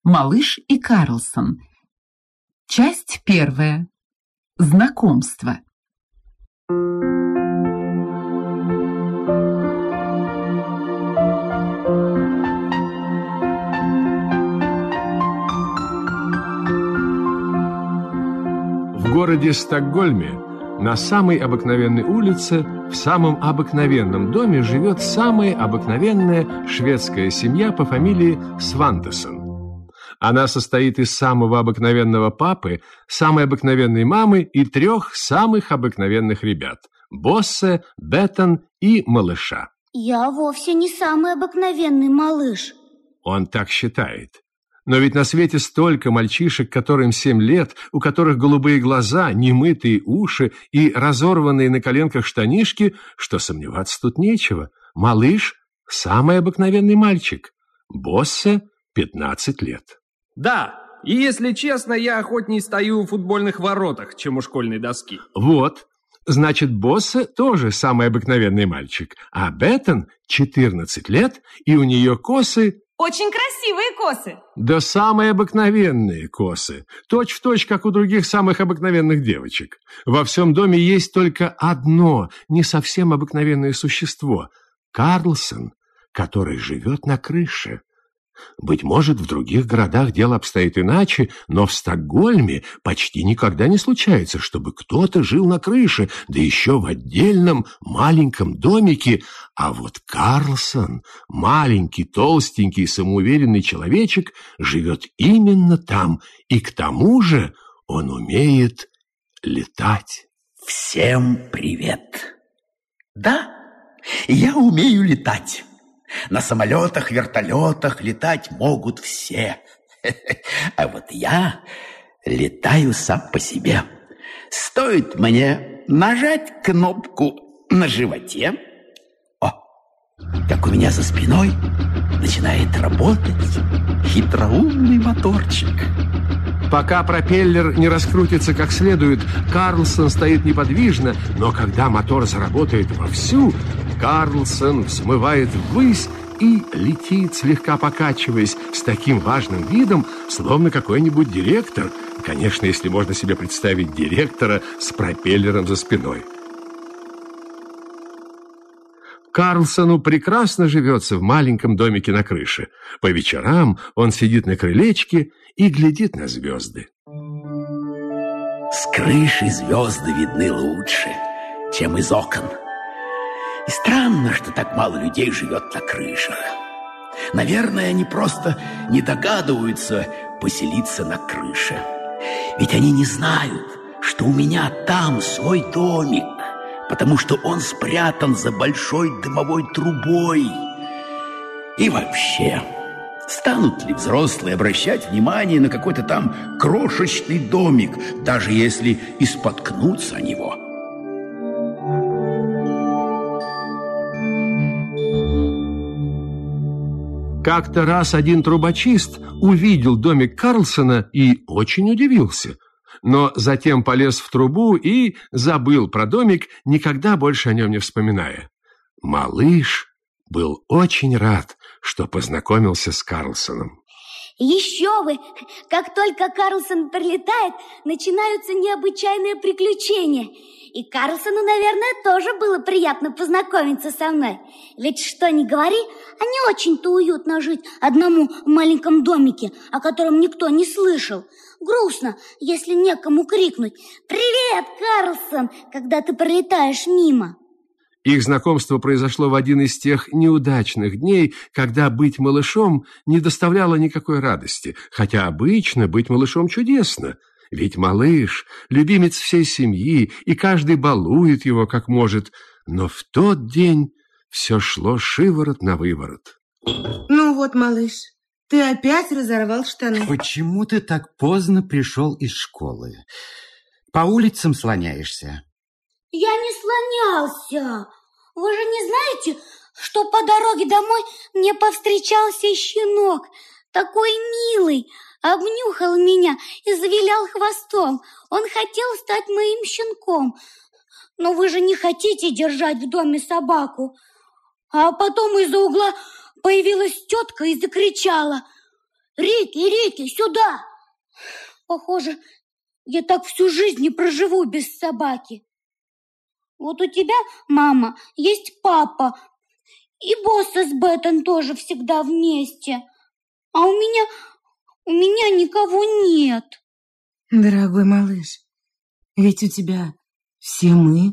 Малыш и Карлсон. Часть первая. Знакомство. В городе Стокгольме на самой обыкновенной улице, в самом обыкновенном доме живет самая обыкновенная шведская семья по фамилии Свантессон. Она состоит из самого обыкновенного папы, самой обыкновенной мамы и 3 самых обыкновенных ребят – Боссе, Беттон и малыша. Я вовсе не самый обыкновенный малыш. Он так считает. Но ведь на свете столько мальчишек, которым 7 лет, у которых голубые глаза, немытые уши и разорванные на коленках штанишки, что сомневаться тут нечего. Малыш – самый обыкновенный мальчик. Боссе – 15 лет. Да, и если честно, я охотнее стою в футбольных воротах, чем у школьной доски. Вот, значит, Боссе тоже самый обыкновенный мальчик, а Беттон 14 лет, и у нее косы... Очень красивые косы. Да самые обыкновенные косы, точь-в-точь, как у других самых обыкновенных девочек. Во всем доме есть только одно, не совсем обыкновенное существо – Карлсон, который живет на крыше. Быть может, в других городах дело обстоит иначе, но в Стокгольме почти никогда не случается, чтобы кто-то жил на крыше, да еще в отдельном маленьком домике. А вот Карлсон, маленький, толстенький, самоуверенный человечек, живет именно там, и к тому же он умеет летать. Всем привет! Да, я умею летать. На самолетах, вертолетах летать могут все. А вот я летаю сам по себе. Стоит мне нажать кнопку на животе, как у меня за спиной начинает работать хитроумный моторчик. Пока пропеллер не раскрутится как следует, Карлсон стоит неподвижно, но когда мотор заработает вовсю, Карлсон взмывает ввысь и летит, слегка покачиваясь, с таким важным видом, словно какой-нибудь директор. Конечно, если можно себе представить директора с пропеллером за спиной. Карлсону прекрасно живется в маленьком домике на крыше. По вечерам он сидит на крылечке и глядит на звезды. С крыши звезды видны лучше, чем из окон. И странно, что так мало людей живет на крышах. Наверное, они просто не догадываются поселиться на крыше. Ведь они не знают, что у меня там свой домик, потому что он спрятан за большой дымовой трубой. И вообще, станут ли взрослые обращать внимание на какой-то там крошечный домик, даже если и споткнутся о него? Как-то раз один трубочист увидел домик Карлсона и очень удивился. Но затем полез в трубу и забыл про домик, никогда больше о нем не вспоминая. Малыш был очень рад, что познакомился с Карлсоном. Еще бы! Как только Карлсон прилетает, начинаются необычайные приключения. И Карлсону, наверное, тоже было приятно познакомиться со мной. Ведь что ни говори, а не очень-то уютно жить одному в маленьком домике, о котором никто не слышал. Грустно, если некому крикнуть «Привет, Карлсон!», когда ты пролетаешь мимо. Их знакомство произошло в один из тех неудачных дней, когда быть малышом не доставляло никакой радости, хотя обычно быть малышом чудесно. Ведь малыш – любимец всей семьи, и каждый балует его как может. Но в тот день все шло шиворот на выворот. Ну вот, малыш, ты опять разорвал штаны. Почему ты так поздно пришел из школы? По улицам слоняешься? Я не слонялся. Вы же не знаете, что по дороге домой мне повстречался щенок, такой милый, обнюхал меня и завилял хвостом. Он хотел стать моим щенком. Но вы же не хотите держать в доме собаку. А потом из-за угла появилась тетка и закричала: Рики, сюда! Похоже, я так всю жизнь не проживу без собаки. Вот у тебя, мама, есть папа, и Босса с Беттон тоже всегда вместе. А у меня никого нет. Дорогой малыш, ведь у тебя все мы.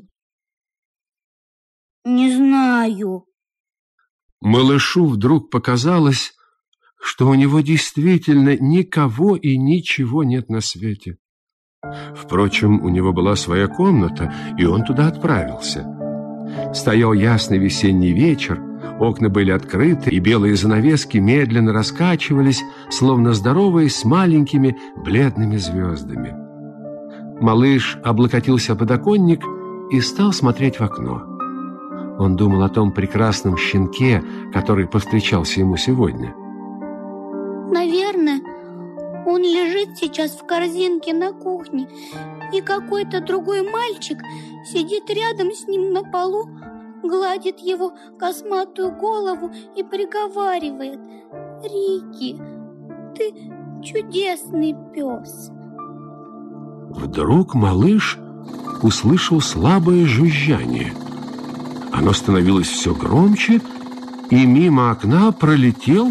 Не знаю. Малышу вдруг показалось, что у него действительно никого и ничего нет на свете. Впрочем, у него была своя комната, и он туда отправился. Стоял ясный весенний вечер, окна были открыты, и белые занавески медленно раскачивались, словно здоровые с маленькими бледными звездами. Малыш облокотился о подоконник и стал смотреть в окно. Он думал о том прекрасном щенке, который повстречался ему сегодня. Наверное, он лежит сейчас в корзинке на кухне, и какой-то другой мальчик сидит рядом с ним на полу, гладит его косматую голову и приговаривает: «Рики, ты чудесный пес». Вдруг малыш услышал слабое жужжание. Оно становилось все громче, и мимо окна пролетел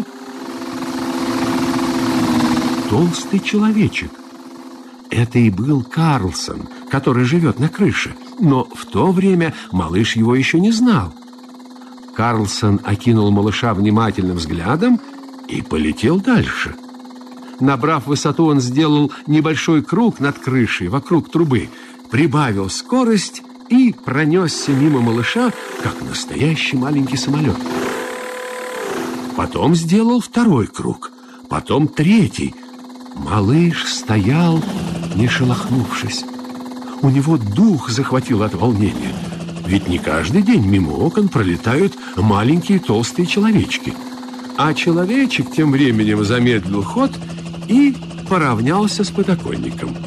толстый человечек. Это и был Карлсон, который живет на крыше. Но в то время малыш его еще не знал. Карлсон окинул малыша внимательным взглядом и полетел дальше. Набрав высоту, он сделал небольшой круг над крышей вокруг трубы, прибавил скорость и пронесся мимо малыша, как настоящий маленький самолет. Потом сделал второй круг, потом третий. Малыш стоял, не шелохнувшись. У него дух захватило от волнения. Ведь не каждый день мимо окон пролетают маленькие толстые человечки. А человечек тем временем замедлил ход и поравнялся с подоконником.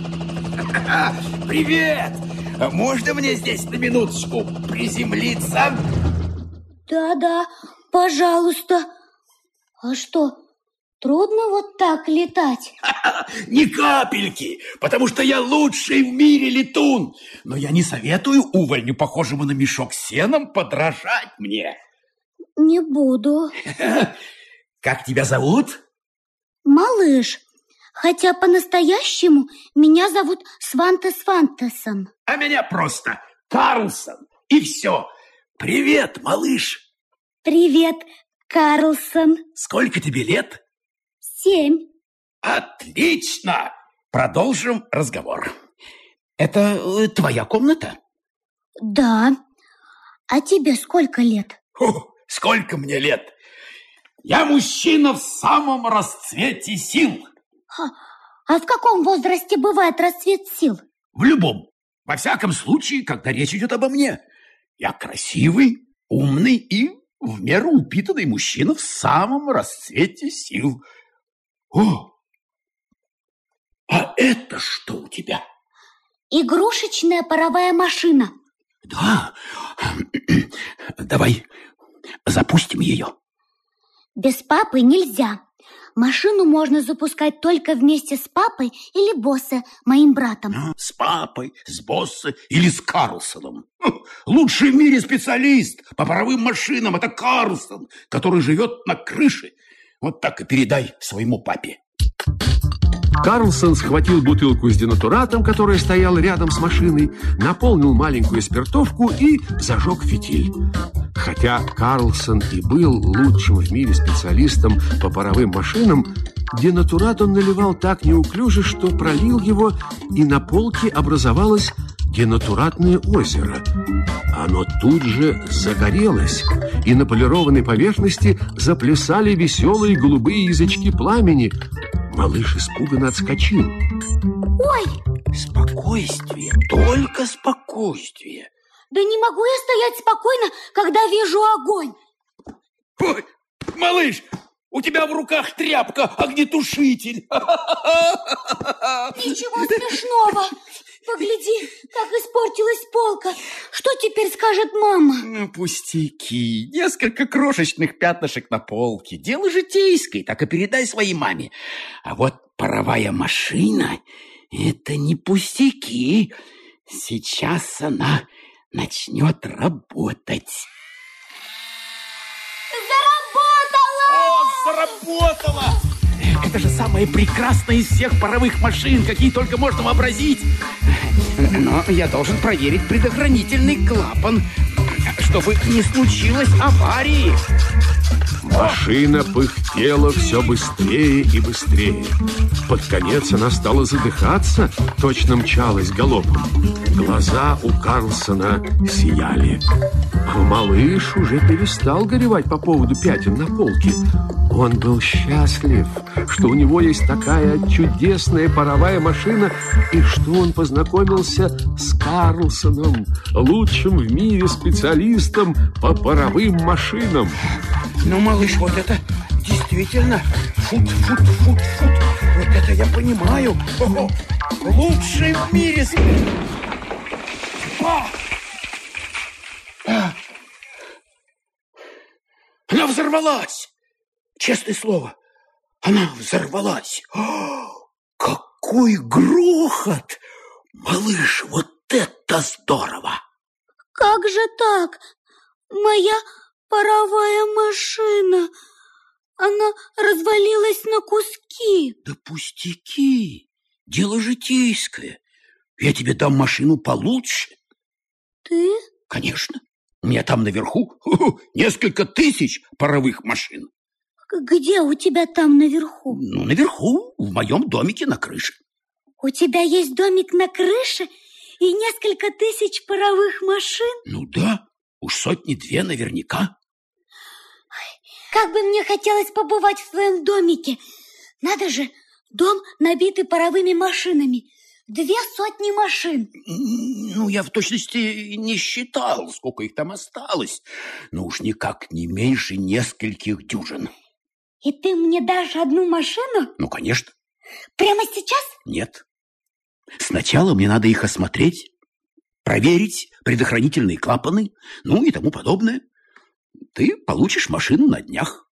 Привет! Можно мне здесь на минуточку приземлиться? Да, пожалуйста. А что, трудно вот так летать? Ни капельки, потому что я лучший в мире летун. Но я не советую увольню, похожему на мешок с сеном, подражать мне. Не буду. Как тебя зовут? Малыш. Хотя по-настоящему меня зовут Сванте Свантесон. А меня просто Карлсон. И все. Привет, малыш. Привет, Карлсон. Сколько тебе лет? 7. Отлично. Продолжим разговор. Это твоя комната? Да. А тебе сколько лет? Сколько мне лет? Я мужчина в самом расцвете сил. А в каком возрасте бывает расцвет сил? В любом. Во всяком случае, когда речь идет обо мне. Я красивый, умный и в меру упитанный мужчина в самом расцвете сил. О! А это что у тебя? Игрушечная паровая машина. Да. Давай запустим ее. Без папы нельзя. Машину можно запускать только вместе с папой или Боссе, моим братом. С папой, с Боссе или с Карлсоном. Лучший в мире специалист по паровым машинам – это Карлсон, который живет на крыше. Вот так и передай своему папе. Карлсон схватил бутылку с денатуратом, которая стояла рядом с машиной, наполнил маленькую спиртовку и зажег фитиль. Хотя Карлсон и был лучшим в мире специалистом по паровым машинам, денатурат он наливал так неуклюже, что пролил его, и на полке образовалось денатуратное озеро. Оно тут же загорелось, и на полированной поверхности заплясали веселые голубые язычки пламени. Малыш испуганно отскочил. Ой! Спокойствие, только спокойствие. Да не могу я стоять спокойно, когда вижу огонь. Ой, малыш, у тебя в руках тряпка, огнетушитель. Ничего смешного. Погляди, как испортилась полка. Что теперь скажет мама? Ну, пустяки. Несколько крошечных пятнышек на полке. Дело житейское, так и передай своей маме. А вот паровая машина — это не пустяки. Сейчас она начнет работать. Заработала! Это же самая прекрасная из всех паровых машин, какие только можно вообразить. Но я должен проверить предохранительный клапан, чтобы не случилось аварии. Машина пыхтела все быстрее и быстрее. Под конец она стала задыхаться, точно мчалась галопом. Глаза у Карлсона сияли. А малыш уже перестал горевать по поводу пятен на полке. Он был счастлив, что у него есть такая чудесная паровая машина, и что он познакомился с Карлсоном, лучшим в мире специалистом по паровым машинам. Ну, малыш, вот это действительно фут. Вот это я понимаю. Ого, лучший в мире. Она взорвалась. Честное слово, она взорвалась. Какой грохот! Малыш, вот это здорово! Как же так? Моя паровая машина, она развалилась на куски. Да пустяки, дело житейское. Я тебе дам машину получше. Ты? Конечно. У меня там наверху несколько тысяч паровых машин. Где у тебя там наверху? Ну, наверху, в моем домике на крыше. У тебя есть домик на крыше и несколько тысяч паровых машин? Ну да, уж сотни-две наверняка. Как бы мне хотелось побывать в твоем домике. Надо же, дом набитый паровыми машинами. 200 машин. Ну, я в точности не считал, сколько их там осталось. Но уж никак не меньше нескольких дюжин. И ты мне дашь одну машину? Ну, конечно. Прямо сейчас? Нет. Сначала мне надо их осмотреть, проверить предохранительные клапаны, ну и тому подобное. Ты получишь машину на днях.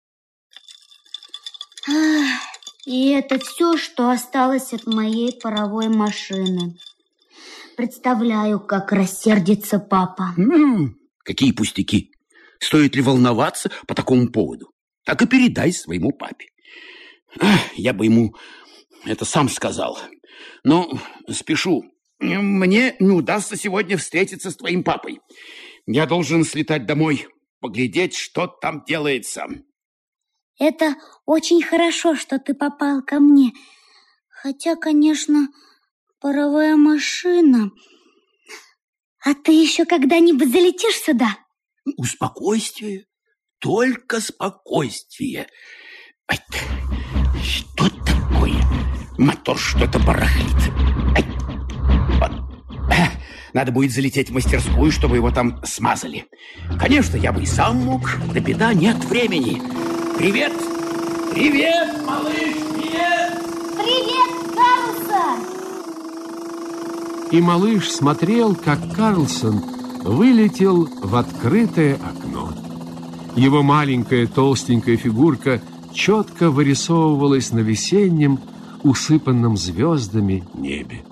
И это все, что осталось от моей паровой машины. Представляю, как рассердится папа. Какие пустяки. Стоит ли волноваться по такому поводу? Так и передай своему папе. Я бы ему это сам сказал. Но спешу. Мне не удастся сегодня встретиться с твоим папой. Я должен слетать домой, поглядеть, что там делается. Это очень хорошо, что ты попал ко мне. Хотя, конечно, паровая машина. А ты еще когда-нибудь залетишь сюда? Спокойствие. Только спокойствие. Ай, что такое? Мотор что-то барахлит. Ай, вот. Надо будет залететь в мастерскую, чтобы его там смазали. Конечно, я бы и сам мог, да беда, нет времени. Привет! Привет, малыш! Привет! Привет, Карлсон! И малыш смотрел, как Карлсон вылетел в открытое окно. Его маленькая толстенькая фигурка четко вырисовывалась на весеннем, усыпанном звездами небе.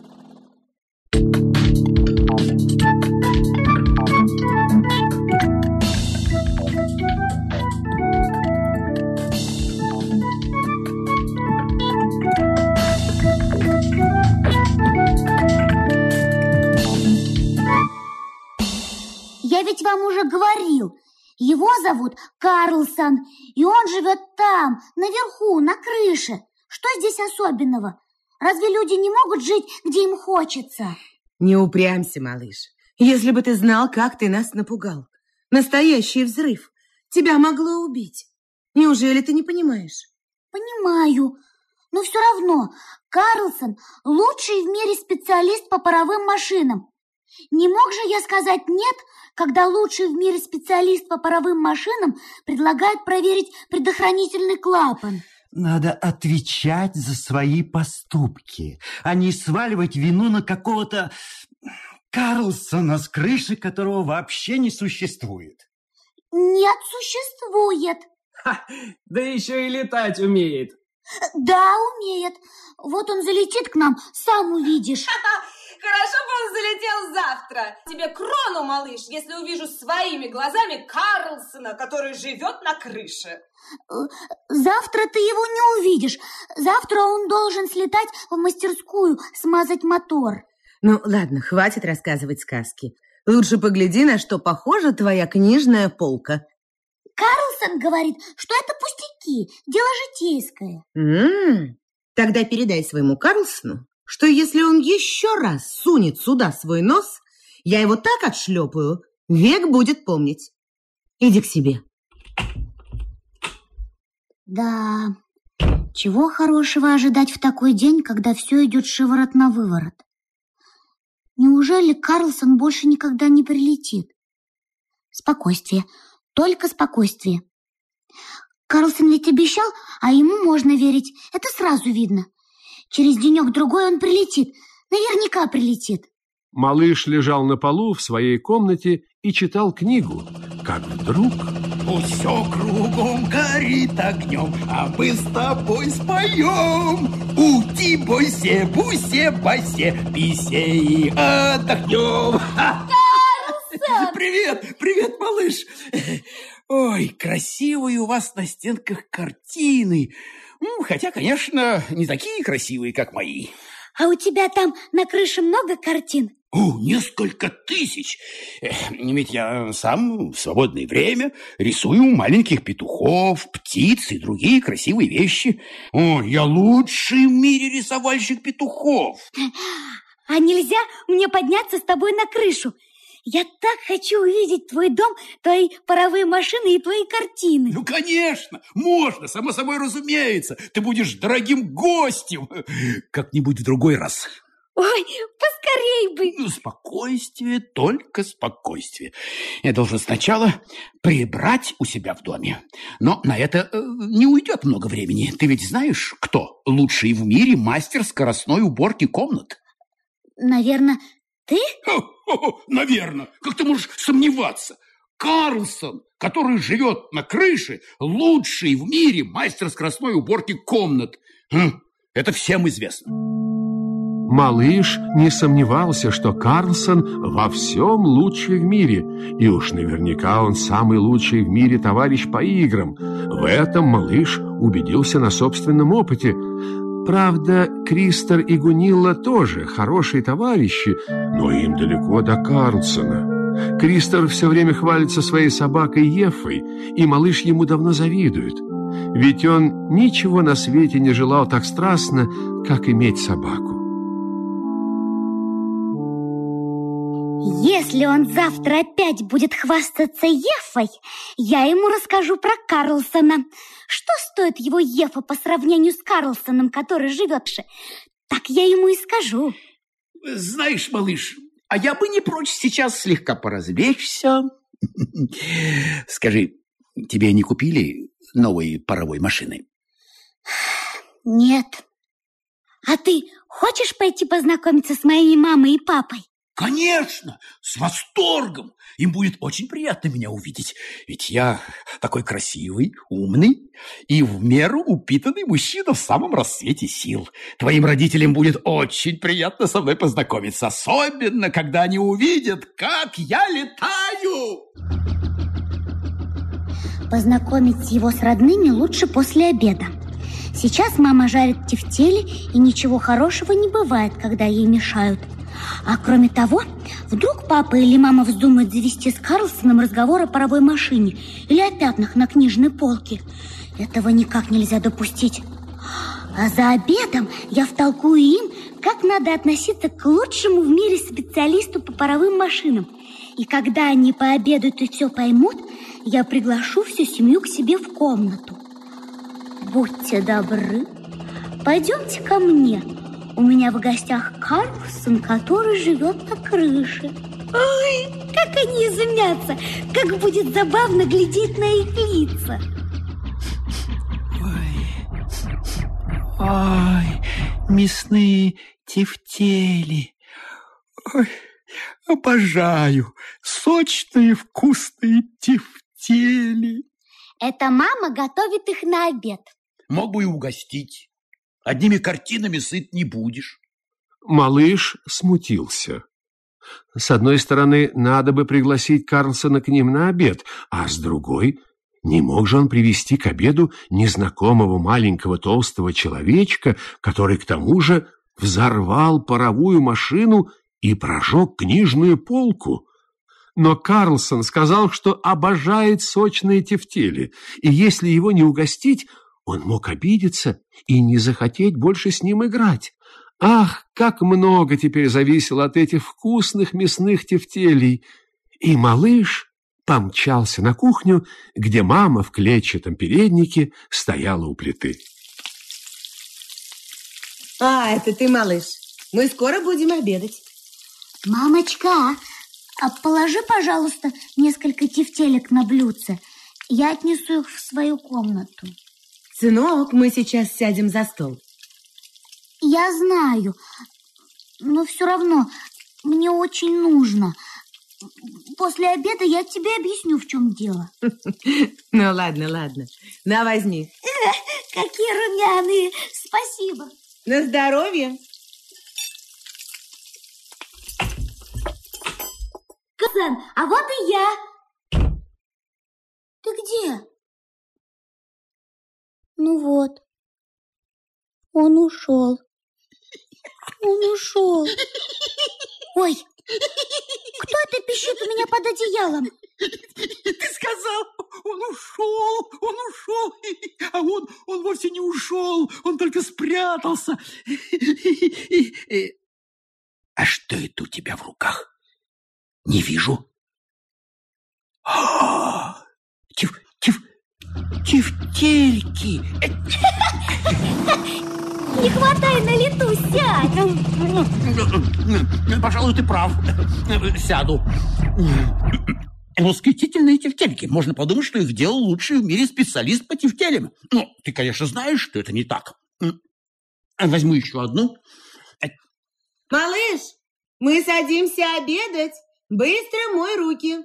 Я ведь вам уже говорил, его зовут Карлсон, и он живет там, наверху, на крыше. Что здесь особенного? Разве люди не могут жить, где им хочется? Не упрямься, малыш. Если бы ты знал, как ты нас напугал. Настоящий взрыв. Тебя могло убить. Неужели ты не понимаешь? Понимаю, но все равно Карлсон лучший в мире специалист по паровым машинам. Не мог же я сказать «нет», когда лучший в мире специалист по паровым машинам предлагает проверить предохранительный клапан? Надо отвечать за свои поступки, а не сваливать вину на какого-то Карлсона, с крыши которого вообще не существует. Нет, существует. Да еще и летать умеет. Да, умеет. Вот он залетит к нам, сам увидишь. Хорошо бы он залетел завтра. Тебе крону, малыш, если увижу своими глазами Карлсона, который живет на крыше. Завтра ты его не увидишь. Завтра он должен слетать в мастерскую, смазать мотор. Ну, ладно, хватит рассказывать сказки. Лучше погляди, на что похожа твоя книжная полка. Карлсон говорит, что это пустяки, дело житейское. Тогда передай своему Карлсону, что если он еще раз сунет сюда свой нос, я его так отшлепаю, век будет помнить. Иди к себе. Да, чего хорошего ожидать в такой день, когда все идет шиворот на выворот? Неужели Карлсон больше никогда не прилетит? Спокойствие, только спокойствие. Карлсон ведь обещал, а ему можно верить, это сразу видно. Через денек-другой он прилетит, наверняка прилетит. Малыш лежал на полу в своей комнате и читал книгу, как вдруг... Все кругом горит огнем, а мы с тобой споем. Ути, бойсе, бусе, басе, писе и отдохнем. Карлсон! Привет, малыш. Ой, красивые у вас на стенках картины. Хотя, конечно, не такие красивые, как мои. А у тебя там на крыше много картин? Несколько тысяч. Ведь я сам в свободное время рисую маленьких петухов, птиц и другие красивые вещи. Я лучший в мире рисовальщик петухов. А нельзя мне подняться с тобой на крышу? Я так хочу увидеть твой дом, твои паровые машины и твои картины. Ну, конечно, можно, само собой разумеется. Ты будешь дорогим гостем. Как-нибудь в другой раз. Ой, поскорей бы. Спокойствие, только спокойствие. Я должен сначала прибрать у себя в доме. Но на это не уйдет много времени. Ты ведь знаешь, кто лучший в мире мастер скоростной уборки комнат? Наверное, ты? Наверное. Как ты можешь сомневаться? Карлсон, который живет на крыше, лучший в мире мастер скоростной уборки комнат. Это всем известно. Малыш не сомневался, что Карлсон во всем лучший в мире, и уж наверняка он самый лучший в мире товарищ по играм. В этом малыш убедился на собственном опыте. Правда, Кристер и Гунилла тоже хорошие товарищи, но им далеко до Карлсона. Кристер все время хвалится своей собакой Ефой, и малыш ему давно завидует. Ведь он ничего на свете не желал так страстно, как иметь собаку. Если он завтра опять будет хвастаться Ефой, я ему расскажу про Карлсона. Что стоит его Ефа по сравнению с Карлсоном, который живет же? Так я ему и скажу. Знаешь, малыш, а я бы не прочь сейчас слегка поразвлечься. Скажи, тебе не купили новой паровой машины? Нет. А ты хочешь пойти познакомиться с моими мамой и папой? Конечно, с восторгом. Им будет очень приятно меня увидеть. Ведь я такой красивый, умный и в меру упитанный мужчина в самом расцвете сил. Твоим родителям будет очень приятно со мной познакомиться. Особенно, когда они увидят, как я летаю. Познакомить его с родными лучше после обеда. Сейчас мама жарит тефтели, и ничего хорошего не бывает, когда ей мешают. А кроме того, вдруг папа или мама вздумают завести с Карлсоном разговор о паровой машине или о пятнах на книжной полке. Этого никак нельзя допустить. А за обедом я втолкую им, как надо относиться к лучшему в мире специалисту по паровым машинам. И когда они пообедают и все поймут, я приглашу всю семью к себе в комнату. Будьте добры, пойдемте ко мне. У меня в гостях Карлсон, который живет на крыше. Ой, как они изумятся, как будет забавно глядеть на их лица. Ой, Ой, мясные тефтели. Ой, обожаю сочные вкусные тефтели. Это мама готовит их на обед. Мог бы и угостить. Одними картинами сыт не будешь. Малыш смутился. С одной стороны, надо бы пригласить Карлсона к ним на обед, а с другой, не мог же он привести к обеду незнакомого маленького толстого человечка, который к тому же взорвал паровую машину и прожег книжную полку. Но Карлсон сказал, что обожает сочные тефтели, и если его не угостить, он мог обидеться и не захотеть больше с ним играть. Ах, как много теперь зависело от этих вкусных мясных тефтелей! И малыш помчался на кухню, где мама в клетчатом переднике стояла у плиты. Это ты, малыш. Мы скоро будем обедать. Мамочка, а положи, пожалуйста, несколько тефтелек на блюдце. Я отнесу их в свою комнату. Сынок, мы сейчас сядем за стол. Я знаю, но все равно мне очень нужно. После обеда я тебе объясню, в чем дело. Ну, ладно. На, возьми. Какие румяные. Спасибо. На здоровье. Карлсон, а вот и я. Ты где? Ну вот. Он ушел. Ой, кто это пищит у меня под одеялом? Ты сказал, он ушел, а он вовсе не ушел, он только спрятался. А что это у тебя в руках? Не вижу. Тефтельки. Не хватай на лету, сядь. Пожалуй, ты прав. Сяду. Восхитительные тефтельки. Можно подумать, что их делал лучший в мире специалист по тефтелям. Ну, ты, конечно, знаешь, что это не так. Возьму еще одну. Малыш, мы садимся обедать. Быстро мой руки.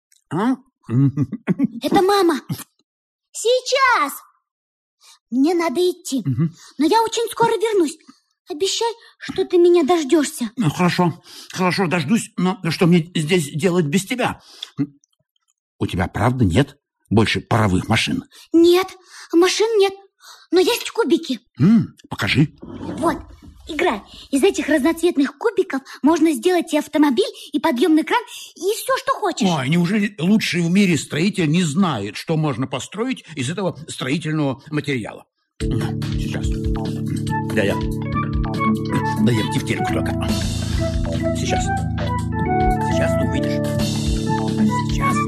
Это мама. Сейчас. Мне надо идти. Но я очень скоро вернусь. Обещай, что ты меня дождешься. Ну, хорошо, дождусь. Но что мне здесь делать без тебя? У тебя, правда, нет больше паровых машин? Нет, машин нет. Но есть кубики. Покажи. Вот, играй. Из этих разноцветных кубиков можно сделать и автомобиль, и подъемный кран, и все, что хочешь. Ой, неужели лучший в мире строитель не знает, что можно построить из этого строительного материала? Сейчас. Даем тефтельку только. Сейчас ты увидишь. Сейчас.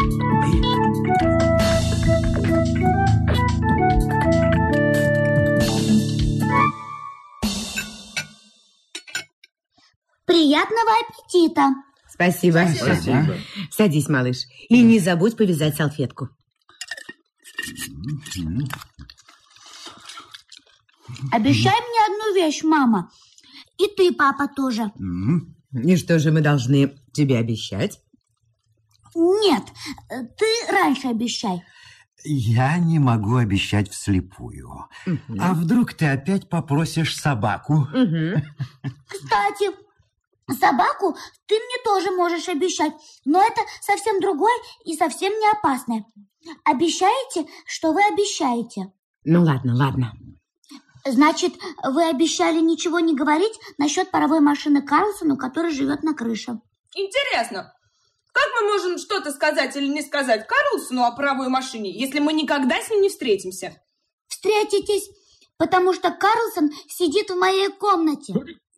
Приятного аппетита. Спасибо. Садись, малыш. И не забудь повязать салфетку. Обещай мне одну вещь, мама. И ты, папа, тоже. И что же мы должны тебе обещать? Нет, ты раньше обещай. Я не могу обещать вслепую. А вдруг ты опять попросишь собаку? Кстати, собаку ты мне тоже можешь обещать, но это совсем другое и совсем не опасное. Обещаете, что вы обещаете? Ну, ладно. Значит, вы обещали ничего не говорить насчет паровой машины Карлсону, который живет на крыше. Интересно, как мы можем что-то сказать или не сказать Карлсону о паровой машине, если мы никогда с ним не встретимся? Встретитесь, потому что Карлсон сидит в моей комнате.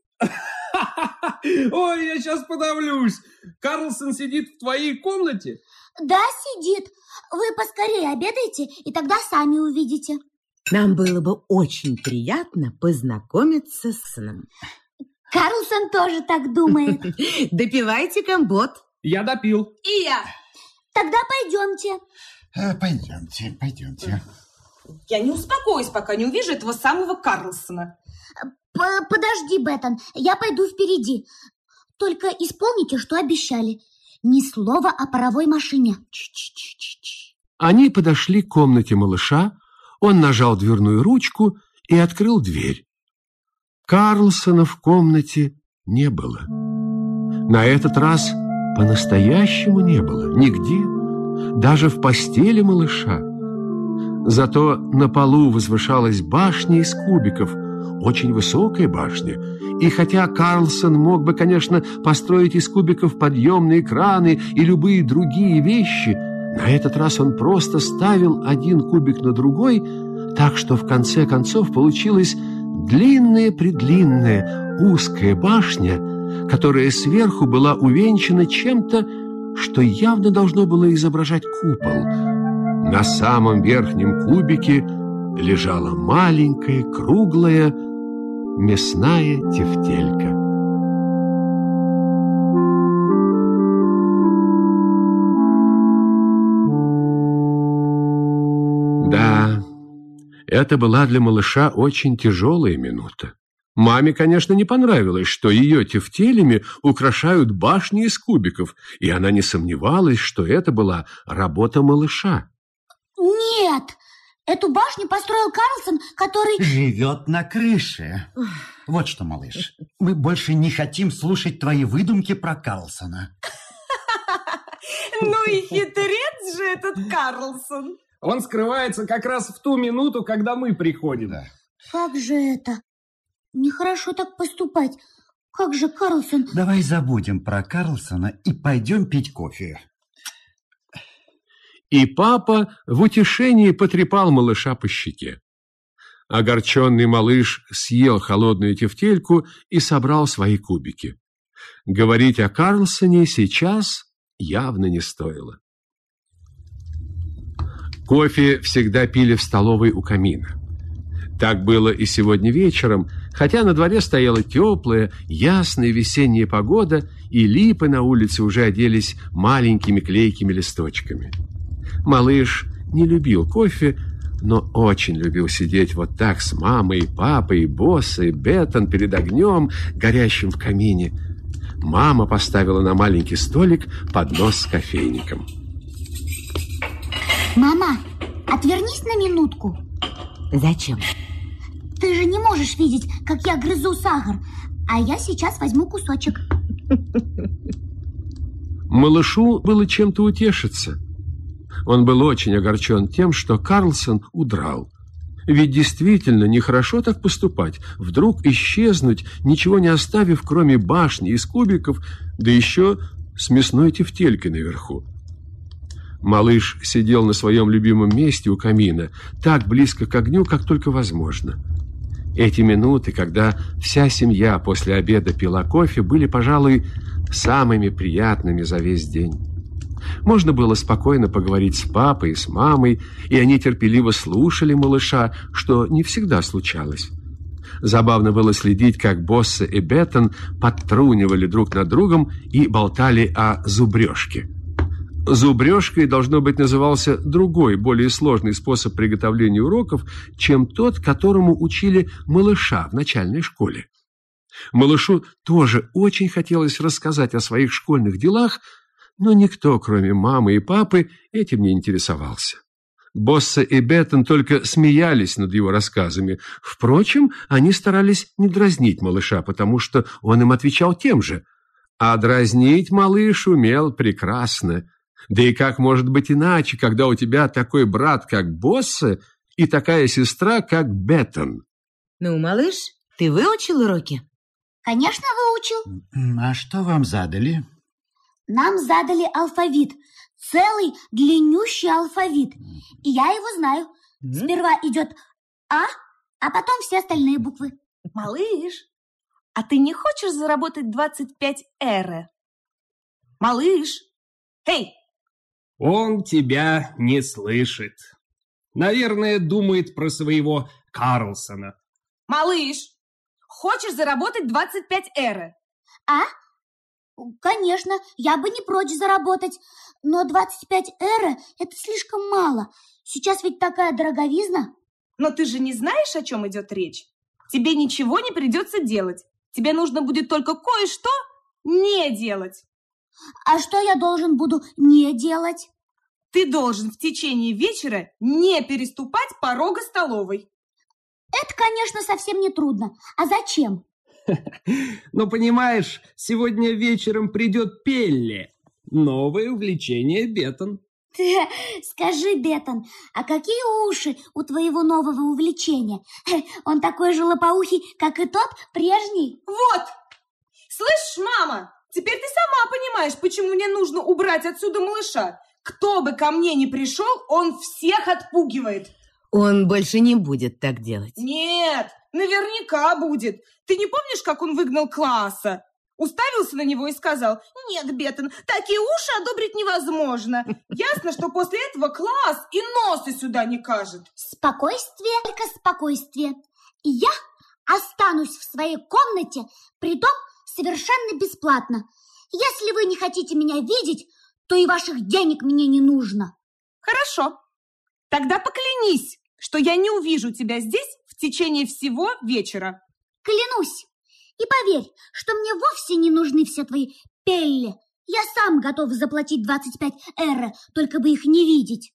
Ой, я сейчас подавлюсь. Карлсон сидит в твоей комнате? Да, сидит. Вы поскорее обедайте, и тогда сами увидите. Нам было бы очень приятно познакомиться с сыном. Карлсон тоже так думает. Допивайте компот. Я допил. И я. Тогда пойдемте. Пойдемте. Я не успокоюсь, пока не увижу этого самого Карлсона. Подожди, Беттон, я пойду впереди. Только исполните, что обещали. Ни слова о паровой машине. Они подошли к комнате малыша, он нажал дверную ручку и открыл дверь. Карлсона в комнате не было. На этот раз по-настоящему не было, нигде, даже в постели малыша. Зато на полу возвышалась башня из кубиков, очень высокая башня. И хотя Карлсон мог бы, конечно, построить из кубиков подъемные краны и любые другие вещи, на этот раз он просто ставил один кубик на другой, так что в конце концов получилась длинная-предлинная узкая башня, которая сверху была увенчана чем-то, что явно должно было изображать купол. На самом верхнем кубике лежала маленькая, круглая, мясная тефтелька. Да, это была для малыша очень тяжелая минута. Маме, конечно, не понравилось, что ее тефтелями украшают башни из кубиков, и она не сомневалась, что это была работа малыша. Нет, эту башню построил Карлсон, который... Живет на крыше. Вот что, малыш, мы больше не хотим слушать твои выдумки про Карлсона. Ну и хитрец же этот Карлсон. Он скрывается как раз в ту минуту, когда мы приходим. Да. Как же это? Нехорошо так поступать. Как же Карлсон... Давай забудем про Карлсона и пойдем пить кофе. И папа в утешении потрепал малыша по щеке. Огорченный малыш съел холодную тефтельку и собрал свои кубики. Говорить о Карлсоне сейчас явно не стоило. Кофе всегда пили в столовой у камина. Так было и сегодня вечером, хотя на дворе стояла теплая, ясная весенняя погода, и липы на улице уже оделись маленькими клейкими листочками. Малыш не любил кофе, но очень любил сидеть вот так с мамой, папой, боссой, Беттон перед огнем, горящим в камине. Мама поставила на маленький столик поднос с кофейником. Мама, отвернись на минутку. Зачем? Ты же не можешь видеть, как я грызу сахар, а я сейчас возьму кусочек. Малышу было чем-то утешиться. Он был очень огорчен тем, что Карлсон удрал. Ведь действительно нехорошо так поступать, вдруг исчезнуть, ничего не оставив, кроме башни из кубиков, да еще с мясной тефтелькой наверху. Малыш сидел на своем любимом месте у камина, так близко к огню, как только возможно. Эти минуты, когда вся семья после обеда пила кофе, были, пожалуй, самыми приятными за весь день. Можно было спокойно поговорить с папой и с мамой, и они терпеливо слушали малыша, что не всегда случалось. Забавно было следить, как Босса и Беттон подтрунивали друг над другом и болтали о зубрежке. Зубрежкой, должно быть, назывался другой, более сложный способ приготовления уроков, чем тот, которому учили малыша в начальной школе. Малышу тоже очень хотелось рассказать о своих школьных делах, но никто, кроме мамы и папы, этим не интересовался. Босса и Беттон только смеялись над его рассказами. Впрочем, они старались не дразнить малыша, потому что он им отвечал тем же. А дразнить малыш умел прекрасно. Да и как может быть иначе, когда у тебя такой брат, как Босса, и такая сестра, как Беттон? Ну, малыш, ты выучил уроки? Конечно, выучил. А что вам задали? Нам задали алфавит. Целый длиннющий алфавит. И я его знаю. Сперва идет А, а потом все остальные буквы. Малыш, а ты не хочешь заработать 25 эре? Малыш, эй! Он тебя не слышит. Наверное, думает про своего Карлсона. Малыш, хочешь заработать 25 эре? А? Конечно, я бы не прочь заработать, но 25 эро – это слишком мало. Сейчас ведь такая дороговизна. Но ты же не знаешь, о чем идет речь? Тебе ничего не придется делать. Тебе нужно будет только кое-что не делать. А что я должен буду не делать? Ты должен в течение вечера не переступать порога столовой. Это, конечно, совсем не трудно. А зачем? Ну, понимаешь, сегодня вечером придет Пелле. Новое увлечение Беттон. Скажи, Беттон, а какие уши у твоего нового увлечения? Он такой же лопоухий, как и тот прежний? Вот! Слышишь, мама, теперь ты сама понимаешь, почему мне нужно убрать отсюда малыша. Кто бы ко мне ни пришел, он всех отпугивает. Он больше не будет так делать. Нет, наверняка будет. Ты не помнишь, как он выгнал Класса? Уставился на него и сказал: нет, Беттон, такие уши одобрить невозможно. Ясно, что после этого Класс и носа сюда не кажет. Спокойствие, только спокойствие. И я останусь в своей комнате, притом совершенно бесплатно. Если вы не хотите меня видеть, то и ваших денег мне не нужно. Хорошо. Тогда поклянись, что я не увижу тебя здесь в течение всего вечера. Клянусь. И поверь, что мне вовсе не нужны все твои Пелле. Я сам готов заплатить 25 эро, только бы их не видеть.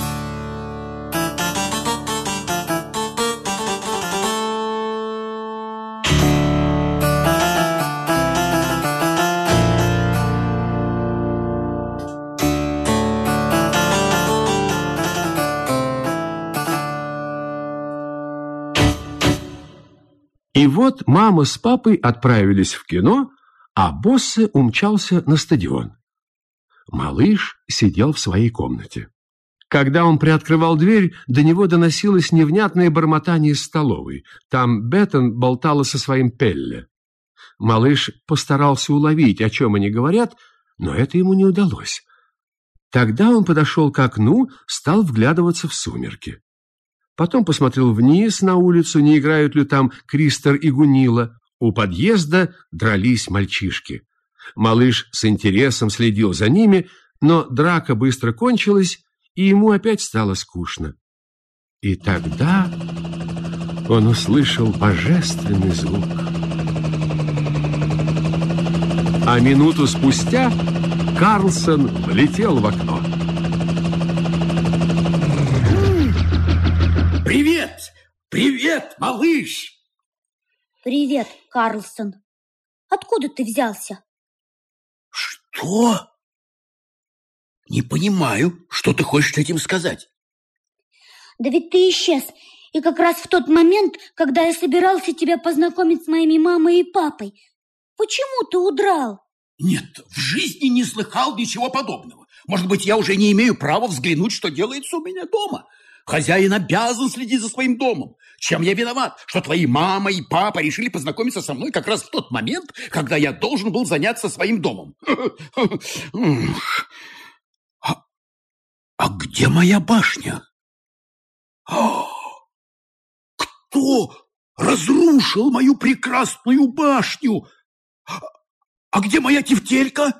И вот мама с папой отправились в кино, а Боссе умчался на стадион. Малыш сидел в своей комнате. Когда он приоткрывал дверь, до него доносилось невнятное бормотание из столовой. Там Беттон болтала со своим Пелле. Малыш постарался уловить, о чем они говорят, но это ему не удалось. Тогда он подошел к окну, стал вглядываться в сумерки. Потом посмотрел вниз на улицу, не играют ли там Кристер и Гунила. У подъезда дрались мальчишки. Малыш с интересом следил за ними, но драка быстро кончилась, и ему опять стало скучно. И тогда он услышал божественный звук. А минуту спустя Карлсон влетел в окно. Привет! Привет, малыш! Привет, Карлсон. Откуда ты взялся? Что? Не понимаю, что ты хочешь этим сказать. Да ведь ты исчез. И как раз в тот момент, когда я собирался тебя познакомить с моими мамой и папой. Почему ты удрал? Нет, в жизни не слыхал ничего подобного. Может быть, я уже не имею права взглянуть, что делается у меня дома. Хозяин обязан следить за своим домом. Чем я виноват, что твои мама и папа решили познакомиться со мной как раз в тот момент, когда я должен был заняться своим домом? А где моя башня? Кто разрушил мою прекрасную башню? А где моя тефтелька?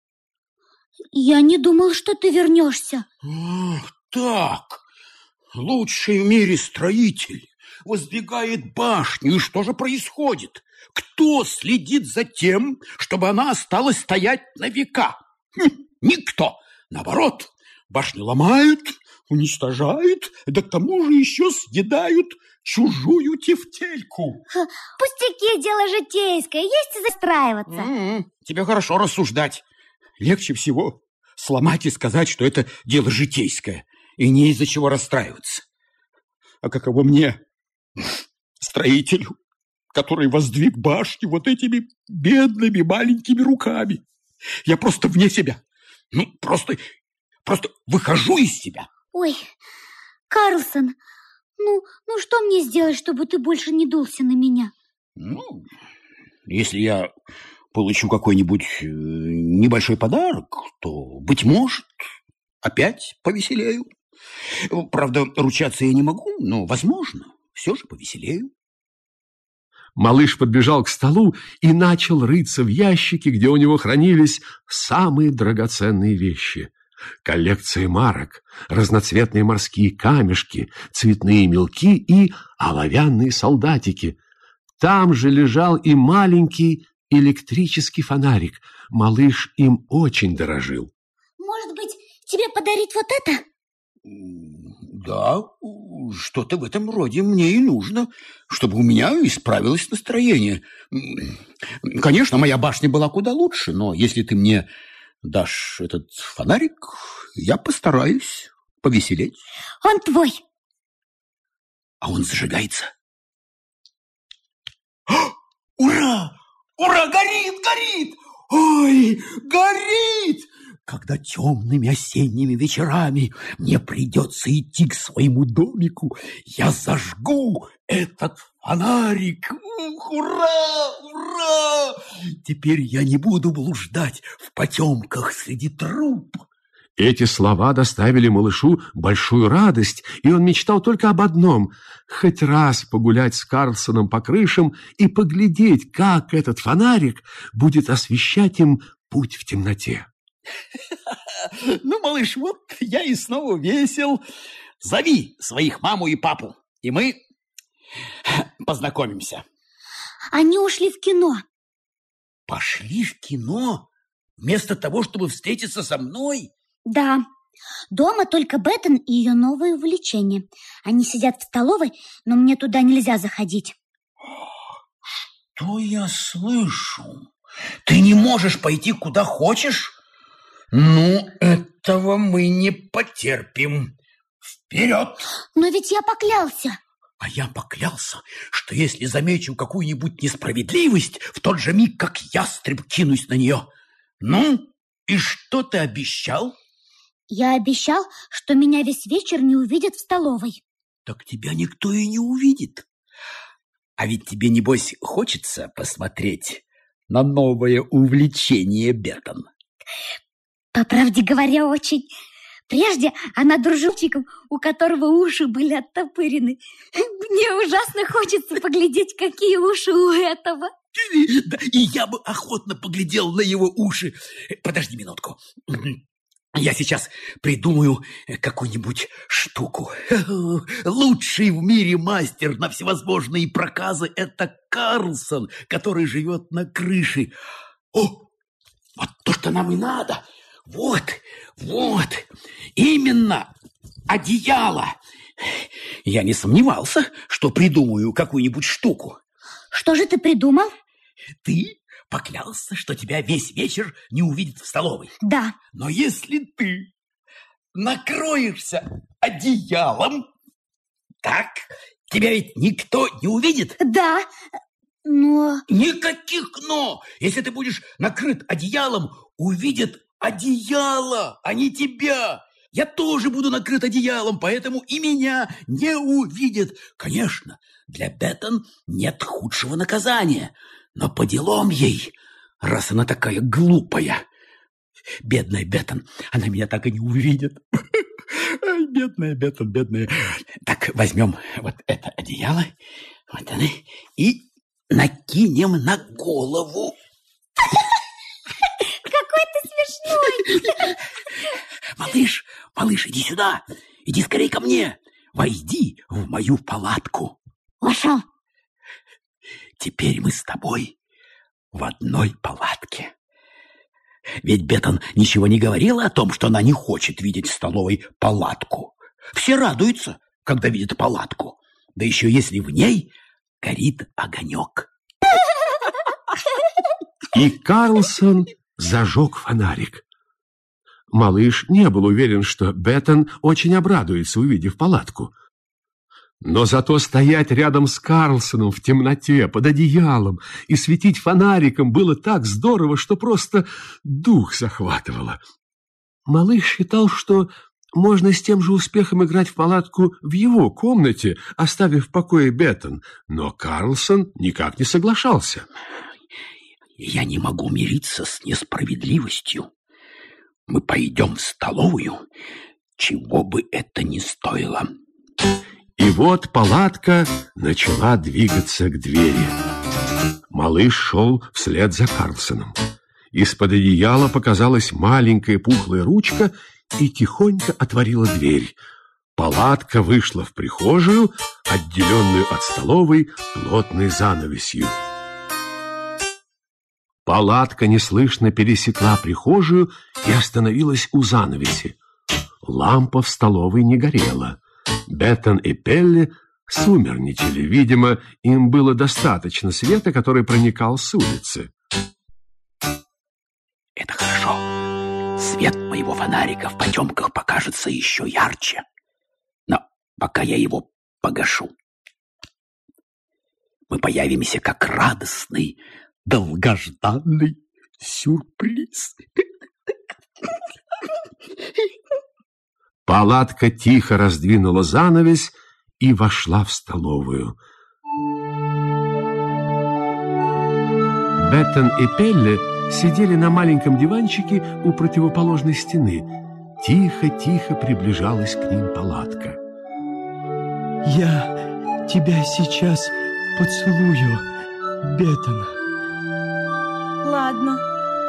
Я не думал, что ты вернешься. Ах, так. Лучший в мире строитель воздвигает башню. И что же происходит? Кто следит за тем, чтобы она осталась стоять на века? Никто. Наоборот, башню ломают, уничтожают, да к тому же еще съедают чужую тефтельку. Пустяки, дело житейское, есть и застраиваться. Тебе хорошо рассуждать. Легче всего сломать и сказать, что это дело житейское, и не из-за чего расстраиваться. А каково мне, строителю, который воздвиг башню вот этими бедными маленькими руками? Я просто вне себя. Просто выхожу из себя. Ой, Карлсон, ну что мне сделать, чтобы ты больше не дулся на меня? Если я получу какой-нибудь небольшой подарок, то, быть может, опять повеселею. Правда, ручаться я не могу, но, возможно, все же повеселею. Малыш подбежал к столу и начал рыться в ящике, где у него хранились самые драгоценные вещи. Коллекции марок, разноцветные морские камешки, цветные мелки и оловянные солдатики. Там же лежал и маленький электрический фонарик. Малыш им очень дорожил. Может быть, тебе подарить вот это? Да, что-то в этом роде мне и нужно, чтобы у меня исправилось настроение. Конечно, моя башня была куда лучше, но если ты мне дашь этот фонарик, я постараюсь повеселеть. Он твой. А он зажигается. Ура! Ура! Горит, горит! Ой, горит! Когда темными осенними вечерами мне придется идти к своему домику, я зажгу этот фонарик. Ура! Ура! Теперь я не буду блуждать в потемках среди труб. Эти слова доставили малышу большую радость, и он мечтал только об одном — хоть раз погулять с Карлсоном по крышам и поглядеть, как этот фонарик будет освещать им путь в темноте. Ну, малыш, вот я и снова весел. Зови своих маму и папу, и мы познакомимся. Они ушли в кино. Пошли в кино? Вместо того, чтобы встретиться со мной? Да. Дома только Беттон и ее новое увлечение. Они сидят в столовой, но мне туда нельзя заходить. Что я слышу? Ты не можешь пойти куда хочешь? Ну, этого мы не потерпим. Вперед! Но ведь я поклялся. А я поклялся, что если замечу какую-нибудь несправедливость, в тот же миг, как ястреб, кинусь на нее. Ну, и что ты обещал? Я обещал, что меня весь вечер не увидят в столовой. Так тебя никто и не увидит. А ведь тебе, небось, хочется посмотреть на новое увлечение Беттон. По правде говоря, очень. Прежде она дружочком, у которого уши были оттопырены. Мне ужасно хочется поглядеть, какие уши у этого. Да, и я бы охотно поглядел на его уши. Подожди минутку. Я сейчас придумаю какую-нибудь штуку. Лучший в мире мастер на всевозможные проказы — это Карлсон, который живет на крыше. О, вот то, что нам и надо. Вот, вот, именно одеяло. Я не сомневался, что придумаю какую-нибудь штуку. Что же ты придумал? Ты поклялся, что тебя весь вечер не увидят в столовой. Да. Но если ты накроешься одеялом, так, тебя ведь никто не увидит. Да, но... Никаких «но». Если ты будешь накрыт одеялом, увидят одеяло, а не тебя. Я тоже буду накрыт одеялом, поэтому и меня не увидят. Конечно, для Беттон нет худшего наказания, но по делам ей, раз она такая глупая. Бедная Беттон, она меня так и не увидит. Бедная Беттон, бедная. Так, возьмем вот это одеяло, вот оно, и накинем на голову. Какой ты смешной! Малыш, малыш, иди сюда. Иди скорее ко мне. Войди в мою палатку. Вошел. Теперь мы с тобой в одной палатке. Ведь Беттон ничего не говорила о том, что она не хочет видеть в столовой палатку. Все радуются, когда видят палатку. Да еще если в ней горит огонек. И Карлсон зажег фонарик. Малыш не был уверен, что Беттон очень обрадуется, увидев палатку. Но зато стоять рядом с Карлсоном в темноте, под одеялом, и светить фонариком было так здорово, что просто дух захватывало. Малыш считал, что можно с тем же успехом играть в палатку в его комнате, оставив в покое Беттон, но Карлсон никак не соглашался. Я не могу мириться с несправедливостью. Мы пойдем в столовую, чего бы это ни стоило. И вот палатка начала двигаться к двери. Малыш шел вслед за Карлсоном. Из-под одеяла показалась маленькая пухлая ручка и тихонько отворила дверь. Палатка вышла в прихожую, отделенную от столовой плотной занавесью. Палатка неслышно пересекла прихожую и остановилась у занавеси. Лампа в столовой не горела. Беттон и Пелле сумерничали. Видимо, им было достаточно света, который проникал с улицы. Это хорошо. Свет моего фонарика в потемках покажется еще ярче. Но пока я его погашу, мы появимся как радостный, долгожданный сюрприз. Палатка тихо раздвинула занавес и вошла в столовую. Беттон и Пелле сидели на маленьком диванчике у противоположной стены. Тихо-тихо приближалась к ним палатка. Я тебя сейчас поцелую, Беттон. Ладно.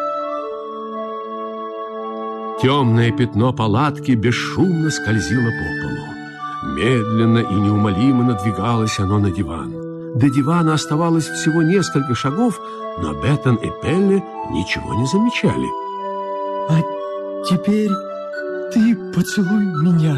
Темное пятно палатки бесшумно скользило по полу. Медленно и неумолимо надвигалось оно на диван. До дивана оставалось всего несколько шагов, но Беттон и Пелле ничего не замечали. А теперь ты поцелуй меня.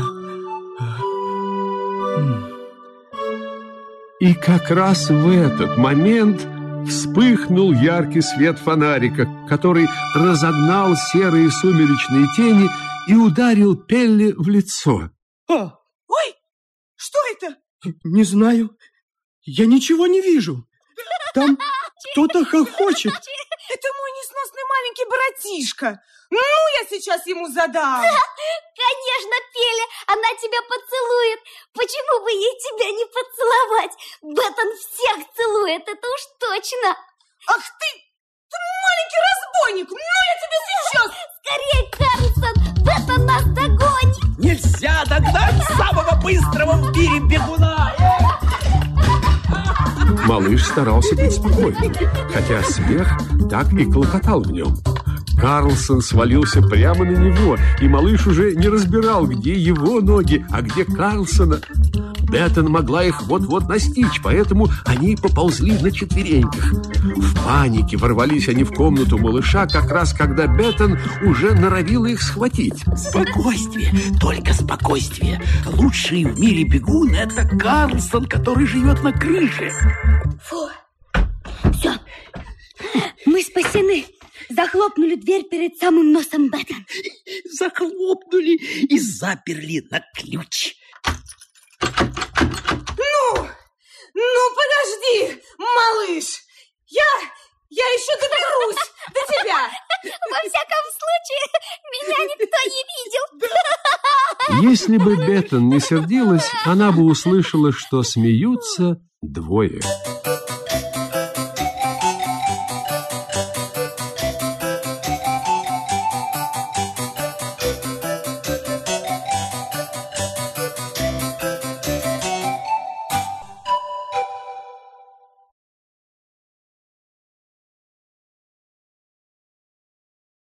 И как раз в этот момент вспыхнул яркий свет фонарика, который разогнал серые сумеречные тени и ударил Пелле в лицо. Ой, что это? Не знаю. Я ничего не вижу. Там кто-то хохочет. Это мой несносный маленький братишка. Ну, я сейчас ему задам. Конечно, Пеле, она тебя поцелует. Почему бы ей тебя не поцеловать? Беттон всех целует, это уж точно. Ах ты маленький разбойник. Ну, я тебе сейчас. Скорей, Карлсон, Беттон нас догонит. Нельзя догнать самого быстрого в мире бегуна. Малыш старался быть спокойным, хотя смех так и клокотал в нем. Карлсон свалился прямо на него, и малыш уже не разбирал, где его ноги, а где Карлсона. Беттон могла их вот-вот настичь, поэтому они поползли на четвереньках. В панике ворвались они в комнату малыша, как раз когда Беттон уже норовила их схватить. Спокойствие, только спокойствие. Лучший в мире бегун — это Карлсон, который живет на крыше. Фу, все, мы спасены. Захлопнули дверь перед самым носом Беттон. Захлопнули и заперли на ключ. Ну, подожди, малыш. Я еще доберусь до тебя. Во всяком случае, меня никто не видел. Если бы Беттон не сердилась, она бы услышала, что смеются двое.